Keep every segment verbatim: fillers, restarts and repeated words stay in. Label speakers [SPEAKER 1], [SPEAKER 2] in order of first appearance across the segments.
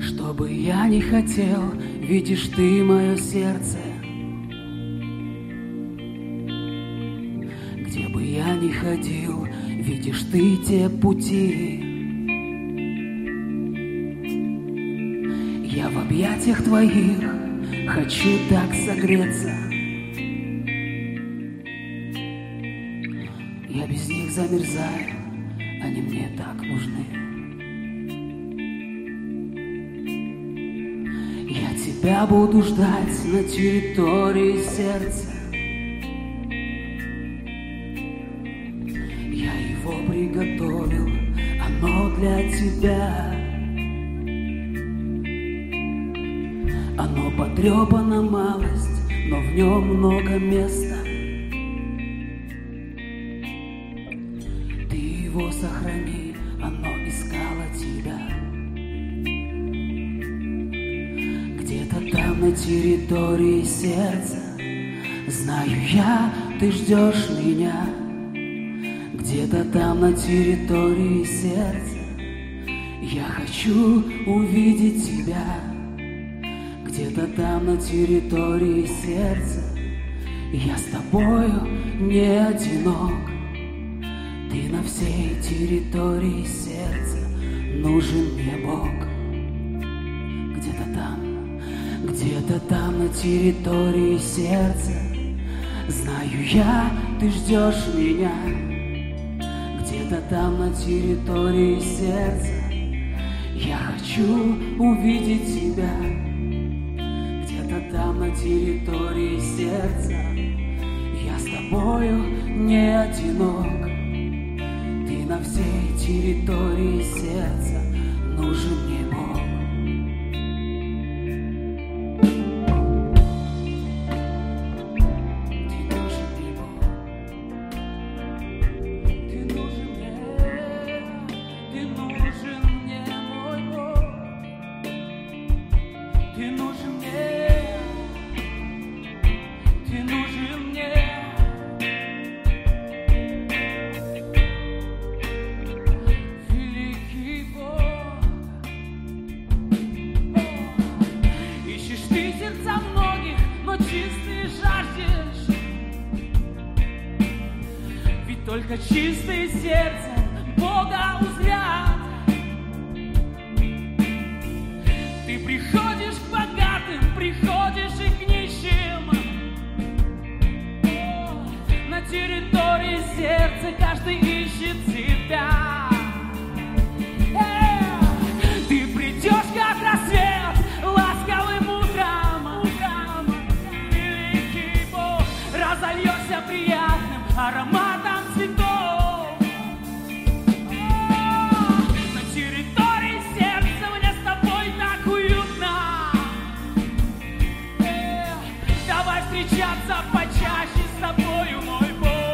[SPEAKER 1] Что бы я ни хотел, видишь ты мое сердце. Где бы я ни ходил, видишь ты те пути. Я в объятиях твоих хочу так согреться. Я без них замерзаю, они мне так нужны. Я тебя буду ждать на территории сердца. Я его приготовил, оно для тебя. Оно потрепано малость, но в нем много места. Ты его сохрани, оно искало тебя. Где-то там на территории сердца, знаю я, ты ждешь меня. Где-то там на территории сердца я хочу увидеть тебя. Где-то там на территории сердца я с тобою не одинок. Ты на всей территории сердца, нужен мне Бог. Где-то там, где-то там на территории сердца, знаю я, ты ждешь меня. Где-то там на территории сердца я хочу увидеть тебя. Там на территории сердца я с тобою не одинок. Ты на всей территории сердца, нужен мне Бог. Ты нужен мне Бог. Ты нужен мне, ты нужен мне, мой Бог. Ты нужен мне. Ты нужен мне. Великий Бог. Ищешь ты сердца многих, но чистые жаждешь. Ведь только чистые сердцем Бога узрят. Ты приходишь к богатым, приходишь и к нищим. На территории сердца каждый ищет себя. Эй! Ты придешь как рассвет, ласковым утром, утром. Великий Бог, разольешься приятным ароматом цветов. О! На территории сердца мне с тобой так уютно. Эй! Давай встречаться почаще с тобою, мой.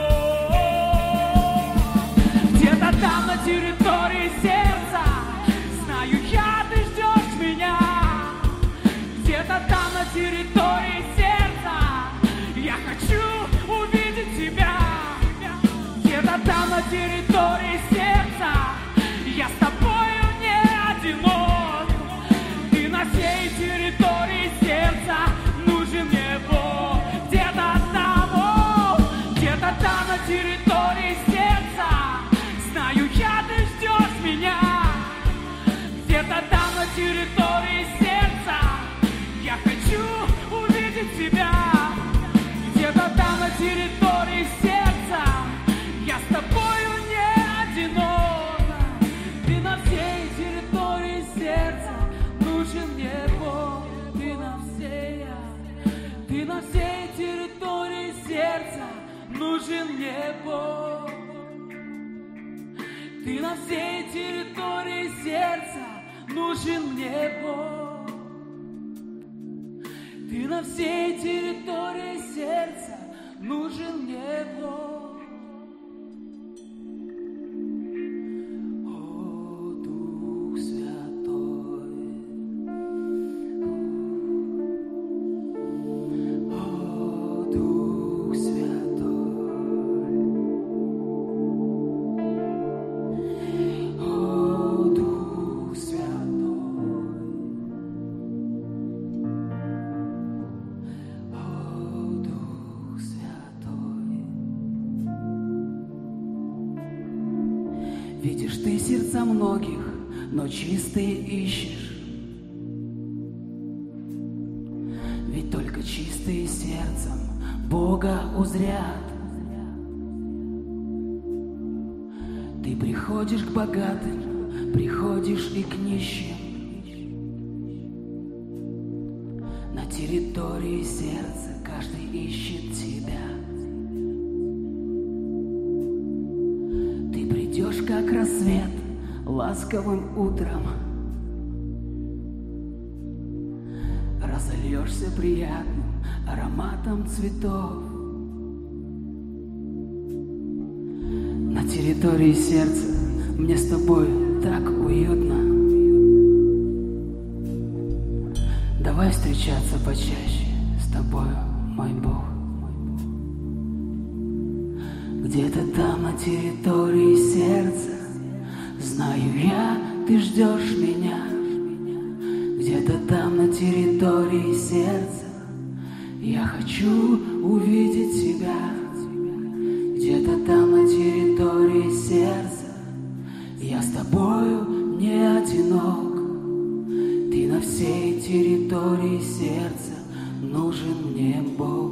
[SPEAKER 1] Там на территории сердца, знаю я, ты ждешь меня. Где-то там на территории сердца я хочу увидеть тебя. Где-то там на территории сердца я с тобою не одинок. Ты на всей территории сердца, нужен мне Бог. Где-то там, о, где-то там на территории сердца, знаю я, ты ждешь меня. Где-то там на территории сердца я хочу увидеть тебя. Где-то там на территории сердца я с тобою не одинок. Ты на всей территории сердца, нужен мне Бог. Ты на всей, ты на всей территории сердца, нужен мне Бог. Ты на всей территории сердца, нужен мне Бог. Ты на всей территории сердца, нужен мне Бог. Ты сердца многих, но чистые ищешь. Ведь только чистые сердцем Бога узрят. Ты приходишь к богатым, приходишь и к нищим. На территории сердца каждый ищет тебя. Ты придешь, как рассвет, ласковым утром. Разольешься приятным ароматом цветов. На территории сердца мне с тобой так уютно. Давай встречаться почаще с тобою, мой Бог. Где-то там на территории сердца, знаю я, ты ждешь меня. Где-то там на территории сердца я хочу увидеть тебя. Где-то там на территории сердца я с тобою не одинок. Ты на всей территории сердца нужен мне, Бог.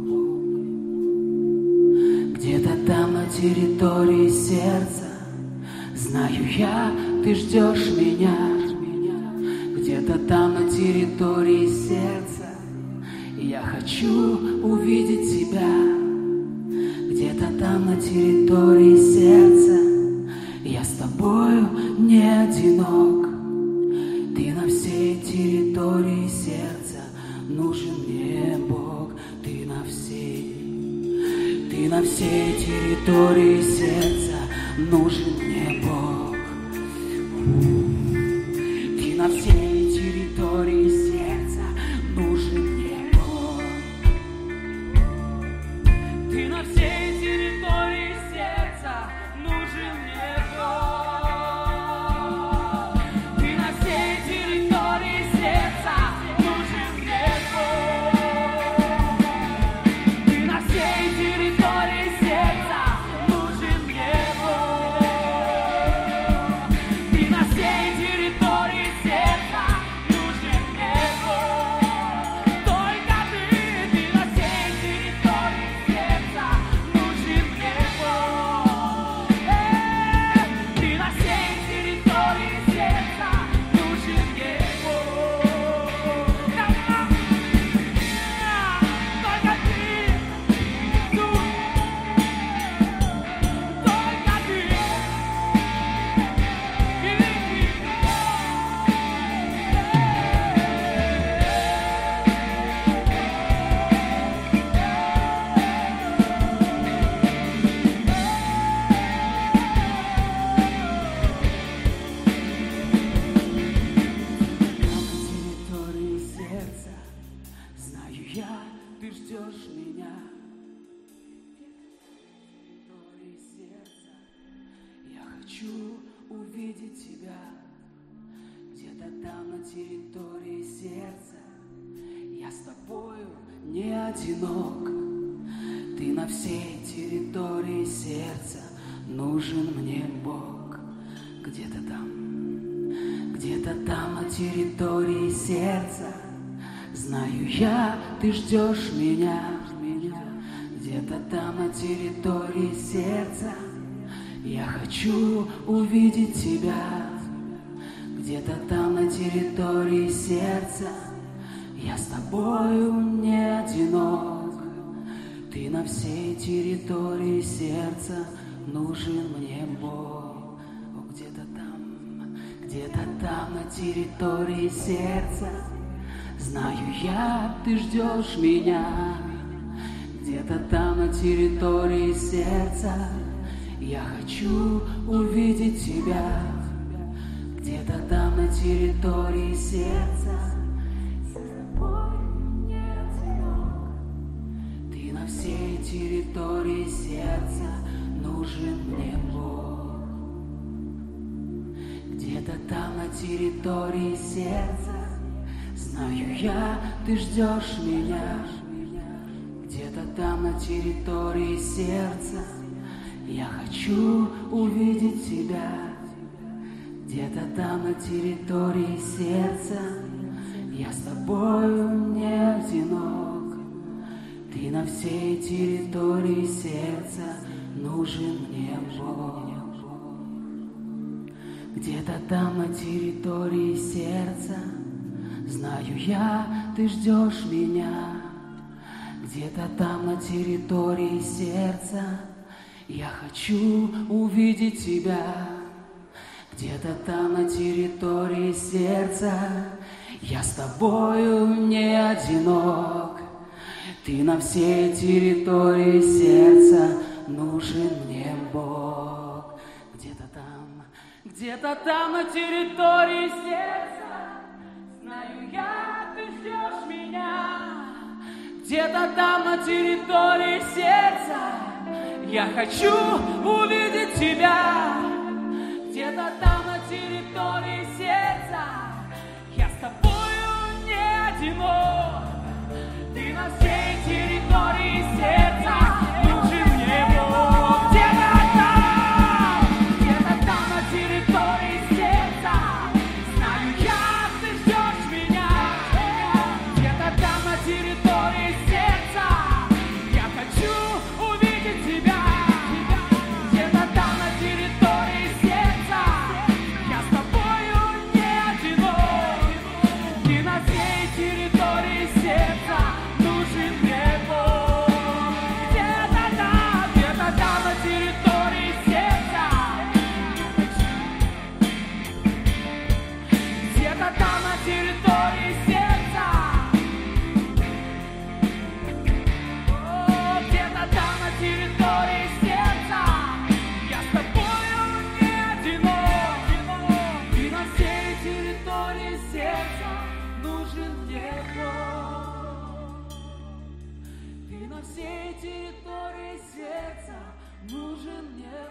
[SPEAKER 1] Где-то там на территории сердца, знаю я, ты ждешь меня. Где-то там на территории сердца я хочу увидеть тебя. Где-то там на территории сердца я с тобою не одинок. Ты на всей территории сердца нужен мне, Бог. Ты на всей, ты на всей территории сердца нужен мне, Бог. Ты на всей территории сердца нужен мне, Бог. Ты на всей территории сердца нужен мне, Бог. Ты на всей территории сердца нужен мне, Бог. Ты на всей территории сердца нужен мне, Бог. Ты на всей территории сердца нужен мне, Бог. Только ты, ты на всей территории сердца нужен мне, Бог. Э, Ты на всей территории сердца нужен мне, Бог. Только ты, тут, только ты. На территории сердца, знаю я, ты ждешь меня. На территории сердца я хочу увидеть тебя. Где-то там на территории сердца я с тобою не одинок. Ты на всей территории сердца нужен мне, Бог. Где-то там, где-то там на территории сердца, знаю я, ты ждешь меня. Где-то там на территории сердца я хочу увидеть тебя. Где-то там на территории сердца я с тобою не одинок. Ты на всей территории сердца нужен мне, Бог. О, где-то там, где-то там на территории сердца, знаю я, ты ждешь меня. Где-то там на территории сердца я хочу увидеть тебя. Где-то там на территории сердца я с тобой не одинок. Ты на всей территории сердца нужен мне, Бог. Где-то там на территории сердца, знаю я, ты ждешь меня. Где-то там на территории сердца я хочу увидеть тебя. Где-то там на территории сердца я с тобою не одинок. Ты на всей территории сердца нужен мне Бог. Где-то там на территории сердца, знаю я, ты ждешь меня. Где-то там на территории сердца я хочу увидеть тебя. Где-то там на территории сердца я с тобою не одинок. Ты на всей территории сердца нужен мне Бог. Где-то там, где-то там на территории сердца, знаю я, ты ждешь меня. Где-то там на территории сердца я хочу увидеть тебя. Где-то там на территории сердца я с тобою не одинок. Ты на всей территории сердца нужен мне Бог. Где-то там, где-то там на территории сердца, знаю я, ты ждешь меня. Где-то там на территории сердца я хочу увидеть тебя. Где-то там на территории сердца я с тобою не одинок. Ты на всей территории сердца нужен мне Бог. Где-то там, где-то там на территории сердца, где-то там на территории сердца, о, где-то там на территории сердца я с тобою не одинок. Ты на всей территории сердца нужен мне Бог. Ты на всей территории сердца нужен мне